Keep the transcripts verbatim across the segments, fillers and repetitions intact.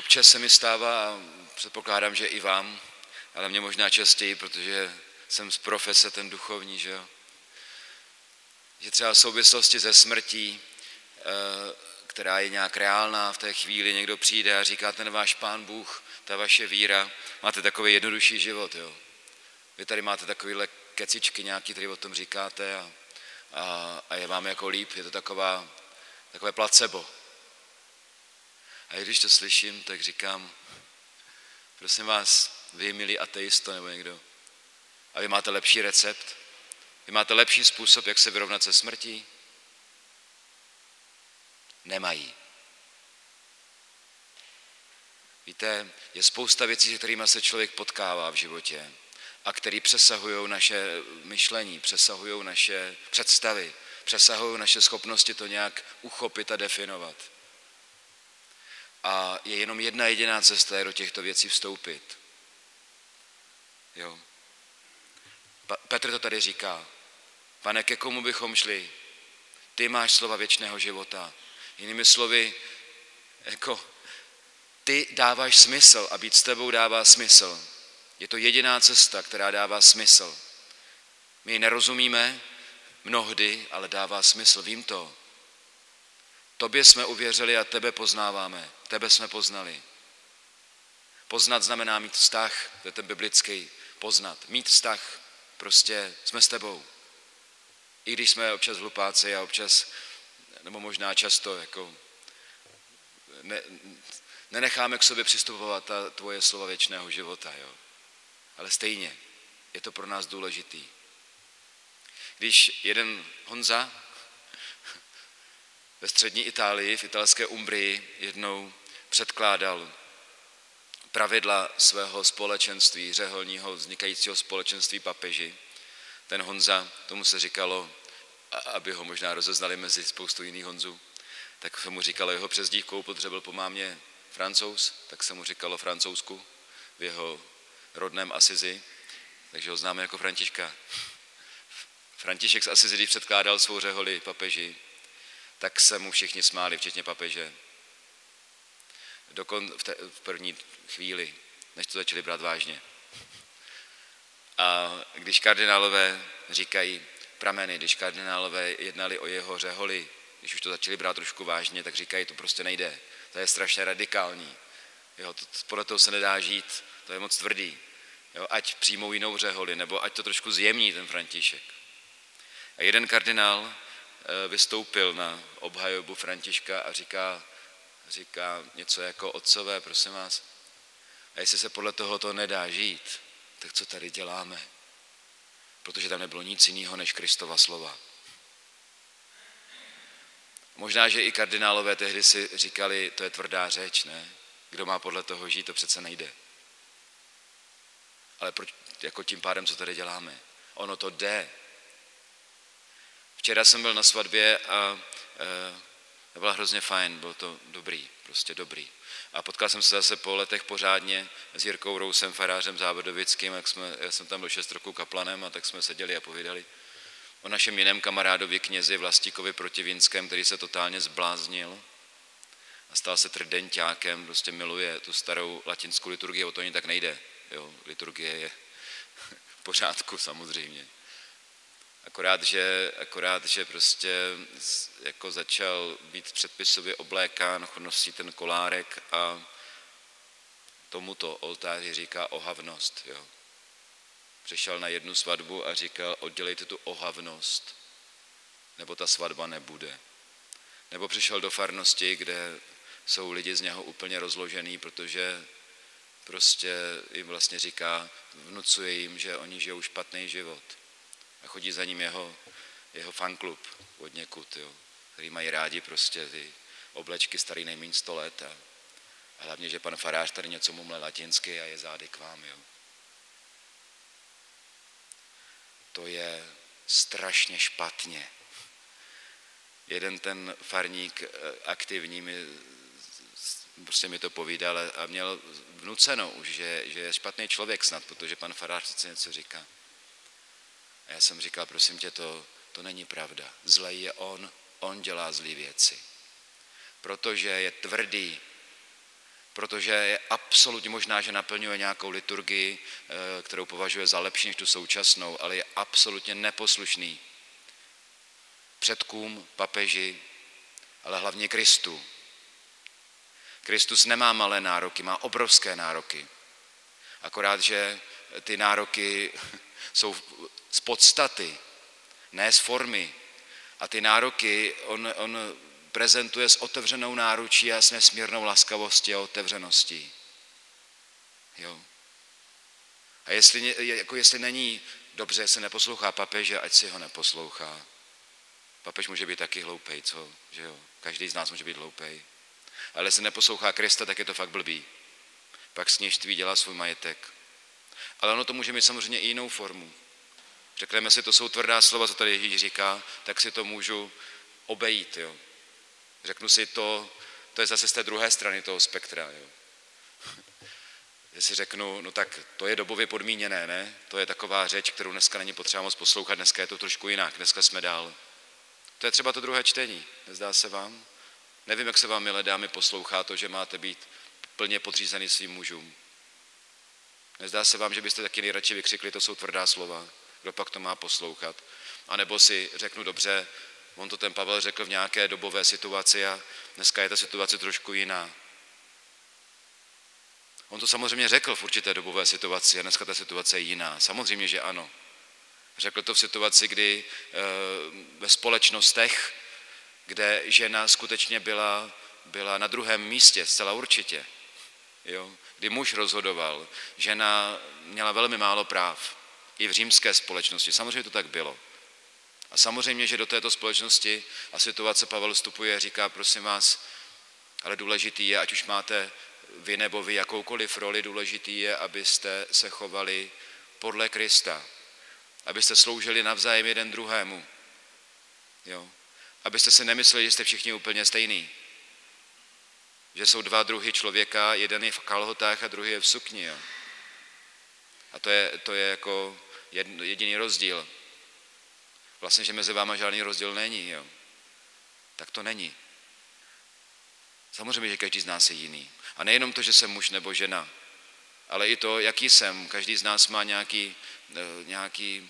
Občas se mi stává, a předpokládám, že i vám, ale mě možná častěji, protože jsem z profese ten duchovní, že jo, že třeba v souvislosti se smrtí, která je nějak reálná, v té chvíli někdo přijde a říká, ten váš Pán Bůh, ta vaše víra, máte takový jednodušší život, jo. Vy tady máte takovýhle kecičky nějaký, který o tom říkáte a, a, a je vám jako líp, je to taková, takové placebo. A když to slyším, tak říkám, prosím vás, vy milí ateisto nebo někdo, a vy máte lepší recept? Vy máte lepší způsob, jak se vyrovnat se smrtí? Nemají. Víte, je spousta věcí, se kterými se člověk potkává v životě a které přesahují naše myšlení, přesahují naše představy, přesahují naše schopnosti to nějak uchopit a definovat. A je jenom jedna jediná cesta, je do těchto věcí vstoupit. Jo. Petr to tady říká. Pane, ke komu bychom šli? Ty máš slova věčného života. Jinými slovy, jako ty dáváš smysl a být s tebou dává smysl. Je to jediná cesta, která dává smysl. My ji nerozumíme mnohdy, ale dává smysl. Vím to. Tobě jsme uvěřili a tebe poznáváme. Tebe jsme poznali. Poznat znamená mít vztah, to je ten biblický poznat. Mít vztah, prostě jsme s tebou. I když jsme občas hlupáci a občas, nebo možná často, jako ne, nenecháme k sobě přistupovat ta tvoje slova věčného života, jo. Ale stejně je to pro nás důležitý. Když jeden Honza ve střední Itálii, v italské Umbrii, jednou předkládal pravidla svého společenství, řeholního vznikajícího společenství papeži. Ten Honza, tomu se říkalo, aby ho možná rozeznali mezi spoustu jiných Honzů, tak se mu říkalo jeho přezdívkou, protože byl po mámě Francouz, tak se mu říkalo Francouzsku v jeho rodném Asizi, takže ho známe jako Františka. František z Asizi, když předkládal svou řeholi papeži, tak se mu všichni smáli, včetně papeže. Dokon v, te, v první chvíli, než to začali brát vážně. A když kardinálové říkají prameny, když kardinálové jednali o jeho řeholi, když už to začali brát trošku vážně, tak říkají, to prostě nejde. To je strašně radikální. Jo, to, podle toho se nedá žít, to je moc tvrdý. Jo, ať přijmou jinou řeholi, nebo ať to trošku zjemní ten František. A jeden kardinál vystoupil na obhajobu Františka a říká, říká něco jako otcové, prosím vás, a jestli se podle toho to nedá žít, tak co tady děláme? Protože tam nebylo nic jiného než Kristova slova. Možná, že i kardinálové tehdy si říkali, to je tvrdá řeč, ne? Kdo má podle toho žít, to přece nejde. Ale proč, jako tím pádem, co tady děláme? Ono to jde. Včera jsem byl na svatbě a e, byla hrozně fajn, bylo to dobrý, prostě dobrý. A potkal jsem se zase po letech pořádně s Jirkou Rousem, farářem závodovickým, jak jsme, já jsem tam byl šest roků kaplanem a tak jsme seděli a povídali o našem jiném kamarádovi knězi Vlastíkovi Protivínském, který se totálně zbláznil a stal se trdenťákem, prostě miluje tu starou latinskou liturgii, o to ani tak nejde. Jo, liturgie je v pořádku samozřejmě. Akorát že, akorát, že prostě jako začal být předpisově oblékán, nosí ten kolárek a tomuto oltáři říká ohavnost. Jo. Přišel na jednu svatbu a říkal, oddělejte tu ohavnost, nebo ta svatba nebude. Nebo přišel do farnosti, kde jsou lidi z něho úplně rozložený, protože prostě jim vlastně říká, vnucuje jim, že oni žijou špatný život. A chodí za ním jeho, jeho fanklub od někud, jo, který mají rádi prostě ty oblečky starý nejméně sto let a, a hlavně, že pan farář tady něco mumle latinsky a je zády k vám. Jo. To je strašně špatně. Jeden ten farník aktivní mi, prostě mi to povídal a měl vnuceno už, že, že je špatný člověk snad, protože pan farář přece něco říká. A já jsem říkal, prosím tě, to, to není pravda. Zlej je on, on dělá zlý věci. Protože je tvrdý, protože je absolutně možná, že naplňuje nějakou liturgii, kterou považuje za lepší než tu současnou, ale je absolutně neposlušný předkům, papeži, ale hlavně Kristu. Kristus nemá malé nároky, má obrovské nároky. Akorát, že ty nároky jsou z podstaty, ne z formy. A ty nároky on, on prezentuje s otevřenou náručí a s nesmírnou laskavostí a otevřeností. Jo. A jestli, jako jestli není dobře, se neposlouchá papeže, ať si ho neposlouchá. Papež může být taky hloupej, co? Že jo? Každý z nás může být hloupej. Ale jestli neposlouchá Krista, tak je to fakt blbý. Pak s kněžství dělá svůj majetek. Ale ono to může mít samozřejmě i jinou formu. Řekneme si, to jsou tvrdá slova, co tady Ježíš říká, tak si to můžu obejít. Jo? Řeknu si to, to je zase z té druhé strany toho spektra. Jo? Jestli řeknu, no tak to je dobově podmíněné, ne? To je taková řeč, kterou dneska není potřeba moc poslouchat, dneska je to trošku jinak, dneska jsme dál. To je třeba to druhé čtení, nezdá se vám? Nevím, jak se vám, milé dámy, poslouchá to, že máte být plně podřízený svým mužům. Nezdá se vám, že byste taky nejradši vykřikli, to jsou tvrdá slova, kdo pak to má poslouchat? A nebo si řeknu, dobře, on to ten Pavel řekl v nějaké dobové situaci a dneska je ta situace trošku jiná. On to samozřejmě řekl v určité dobové situaci a dneska ta situace je jiná. Samozřejmě, že ano. Řekl to v situaci, kdy e, ve společnostech, kde žena skutečně byla, byla na druhém místě, zcela určitě. Jo? Kdy muž rozhodoval, žena měla velmi málo práv. I v římské společnosti. Samozřejmě to tak bylo. A samozřejmě, že do této společnosti a situace Pavel vstupuje a říká, prosím vás, ale důležitý je, ať už máte vy nebo vy jakoukoliv roli, důležitý je, abyste se chovali podle Krista. Abyste sloužili navzájem jeden druhému. Jo? Abyste si nemysleli, že jste všichni úplně stejný. Že jsou dva druhy člověka, jeden je v kalhotách a druhý je v sukni. Jo? A to je, to je jako jediný rozdíl. Vlastně, že mezi váma žádný rozdíl není. Jo? Tak to není. Samozřejmě, že každý z nás je jiný. A nejenom to, že jsem muž nebo žena, ale i to, jaký jsem. Každý z nás má nějaký, nějaký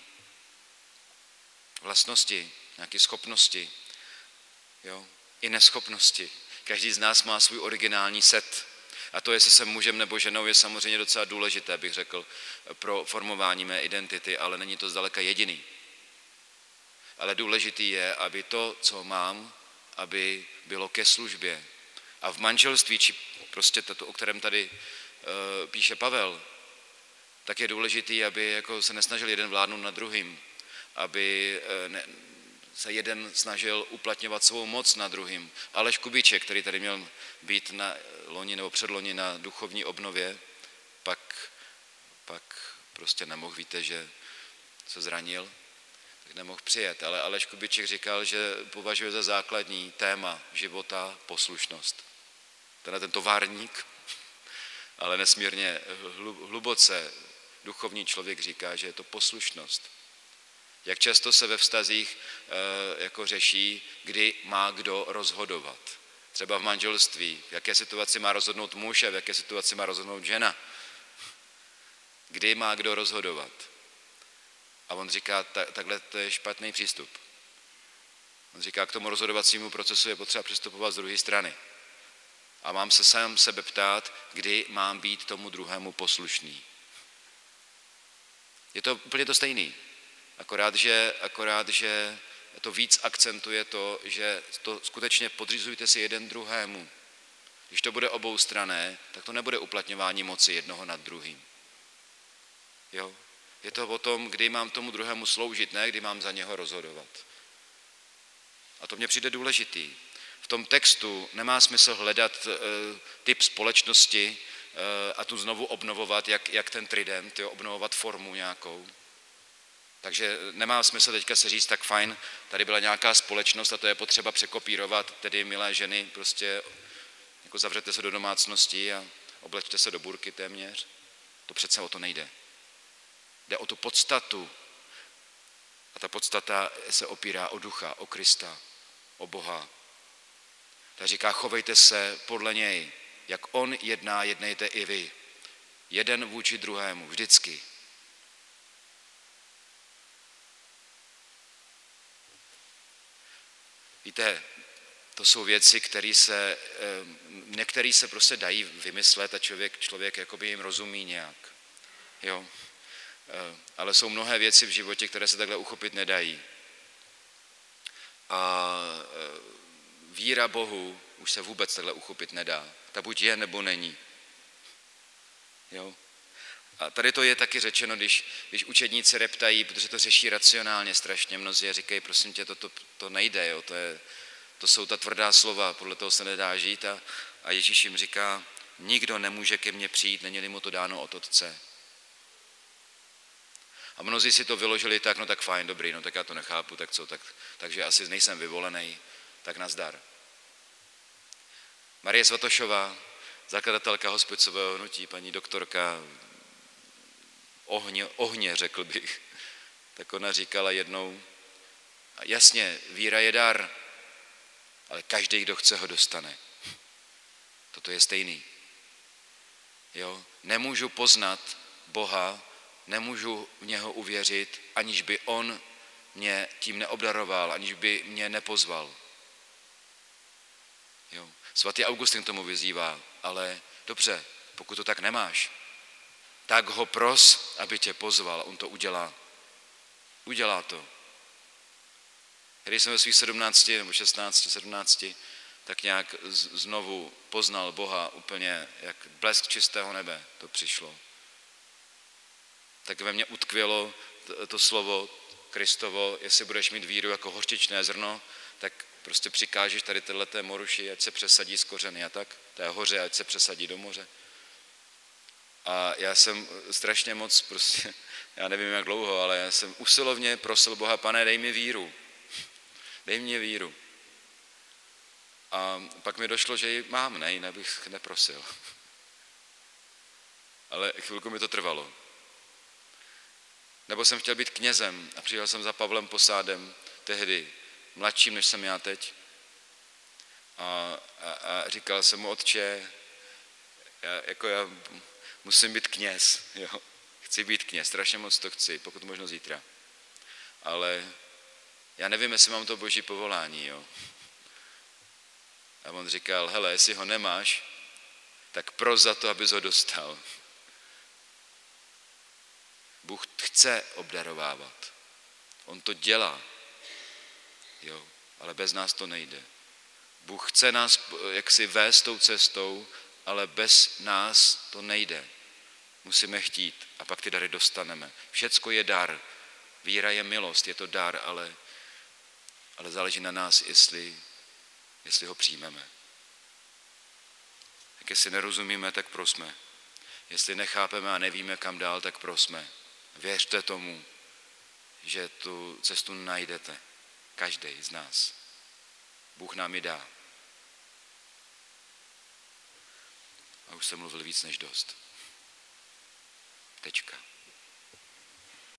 vlastnosti, nějaké schopnosti, jo? I neschopnosti. Každý z nás má svůj originální set. A to, jestli jsem mužem nebo ženou, je samozřejmě docela důležité, bych řekl, pro formování mé identity, ale není to zdaleka jediný. Ale důležitý je, aby to, co mám, aby bylo ke službě. A v manželství, či prostě to, o kterém tady uh, píše Pavel, tak je důležitý, aby jako se nesnažil jeden vládnout nad druhým, aby uh, ne, se jeden snažil uplatňovat svou moc nad druhým. Aleš Kubíček, který tady měl být na loni nebo předloni na duchovní obnově, pak, pak prostě nemohl, víte, že se zranil, tak nemohl přijet. Ale Aleš Kubíček říkal, že považuje za základní téma života poslušnost. Tenhle ten továrník, ale nesmírně hluboce duchovní člověk říká, že je to poslušnost. Jak často se ve vztazích e, jako řeší, kdy má kdo rozhodovat. Třeba v manželství, v jaké situaci má rozhodnout muž a v jaké situaci má rozhodnout žena. Kdy má kdo rozhodovat. A on říká, ta, takhle to je špatný přístup. On říká, k tomu rozhodovacímu procesu je potřeba přistupovat z druhé strany. A mám se sám sebe ptát, kdy mám být tomu druhému poslušný. Je to úplně to stejný. Akorát že, akorát, že to víc akcentuje to, že to skutečně podřizujte si jeden druhému. Když to bude oboustranné, tak to nebude uplatňování moci jednoho nad druhým. Jo? Je to o tom, kdy mám tomu druhému sloužit, ne kdy mám za něho rozhodovat. A to mně přijde důležitý. V tom textu nemá smysl hledat e, typ společnosti e, a tu znovu obnovovat, jak, jak ten trident, jo, obnovovat formu nějakou. Takže nemá smysl teďka se říct, tak fajn, tady byla nějaká společnost a to je potřeba překopírovat, tedy milé ženy, prostě jako zavřete se do domácnosti a oblečte se do burky téměř. To přece o to nejde. Jde o tu podstatu. A ta podstata se opírá o ducha, o Krista, o Boha. Ta říká, chovejte se podle něj. Jak on jedná, jednejte i vy. Jeden vůči druhému, vždycky. Víte, to jsou věci, které se, některé se prostě dají vymyslet a člověk, člověk jakoby jim rozumí nějak. Jo? Ale jsou mnohé věci v životě, které se takhle uchopit nedají. A víra Bohu už se vůbec takhle uchopit nedá. Ta buď je, nebo není. Jo? A tady to je taky řečeno, když, když učedníci reptají, protože to řeší racionálně strašně mnozí a říkají, prosím tě, to, to, to nejde, jo? To, je, to jsou ta tvrdá slova, podle toho se nedá žít. A, a Ježíš jim říká, nikdo nemůže ke mně přijít, není-li mu to dáno od Otce. A mnozí si to vyložili tak, no tak fajn, dobrý, no tak já to nechápu, tak co, tak, takže asi nejsem vyvolený, tak nazdar. Marie Svatošová, zakladatelka hospicového hnutí, paní doktorka, ohně, ohně řekl bych, tak ona říkala jednou, jasně, víra je dar, ale každý, kdo chce, ho dostane. Toto je stejný. Jo? Nemůžu poznat Boha, nemůžu v něho uvěřit, aniž by on mě tím neobdaroval, aniž by mě nepozval. Jo. Svatý Augustin k tomu vyzývá, ale dobře, pokud to tak nemáš, tak ho pros, aby tě pozval, on to udělá. Udělá to. Když jsem ve svých sedmnácti nebo šestnácti, sedmnácti, tak nějak znovu poznal Boha úplně, jak blesk čistého nebe to přišlo. Tak ve mně utkvělo to, to slovo Kristovo, jestli budeš mít víru jako hořčičné zrno, tak prostě přikážeš tady téhleté moruši, ať se přesadí z kořeny a tak, té hoře, ať se přesadí do moře. A já jsem strašně moc, prostě, já nevím jak dlouho, ale já jsem usilovně prosil Boha, Pane, dej mi víru. Dej mě víru. A pak mi došlo, že ji mám, ne, jinak bych neprosil. Ale chvilku mi to trvalo. Nebo jsem chtěl být knězem a přijel jsem za Pavlem Posádem, tehdy mladším, než jsem já teď. A, a, a říkal jsem mu, otče, já, jako já musím být kněz, jo. Chci být kněz, strašně moc to chci, pokud možno zítra. Ale já nevím, jestli mám to boží povolání, jo. A on říkal, hele, jestli ho nemáš, tak pros za to, abys ho dostal. Bůh chce obdarovávat. On to dělá. Jo, ale bez nás to nejde. Bůh chce nás jaksi vést tou cestou, ale bez nás to nejde. Musíme chtít a pak ty dary dostaneme. Všecko je dar. Víra je milost, je to dar, ale, ale záleží na nás, jestli, jestli ho přijmeme. Tak jestli nerozumíme, tak prosme. Jestli nechápeme a nevíme, kam dál, tak prosme. Věřte tomu, že tu cestu najdete. Každý z nás. Bůh nám ji dá. A už jsem mluvil víc než dost. Tečka.